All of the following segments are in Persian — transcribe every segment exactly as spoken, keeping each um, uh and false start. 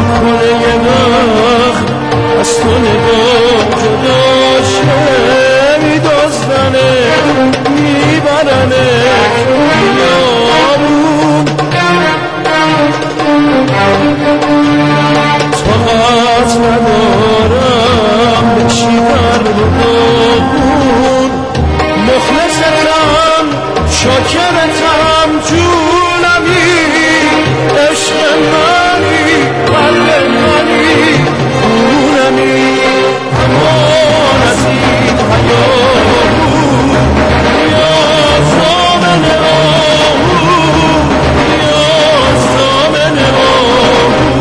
نکنه یه وقت از تو نگاه جدا شه، میدزدنه میبرنه بیامون. طاقت ندارم بشی در بابون، مخلصتم شاکرتم جونمی، عشق منی قلب منی خونمی، امان از این حیامون یا زامن آهون یا زامن آهون.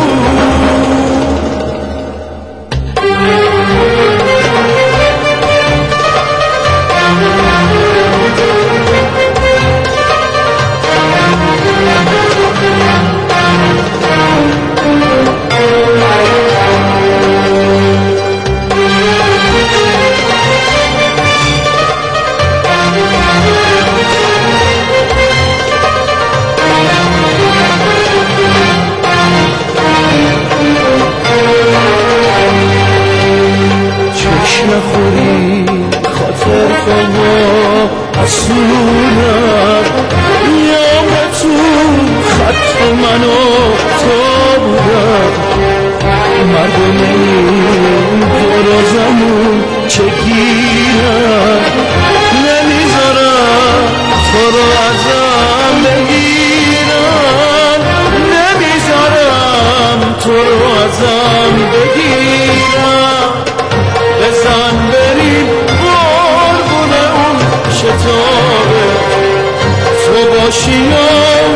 نخوری خاطر خدا حسونم، یا تو خط منو تا بودم، مردم این برازمون چگیرم، نمیذارم تو رو ازم بگیرم، نمیذارم تو رو ازم بگیرم. بزن بریم قربون اون شتابه، تو باشی یا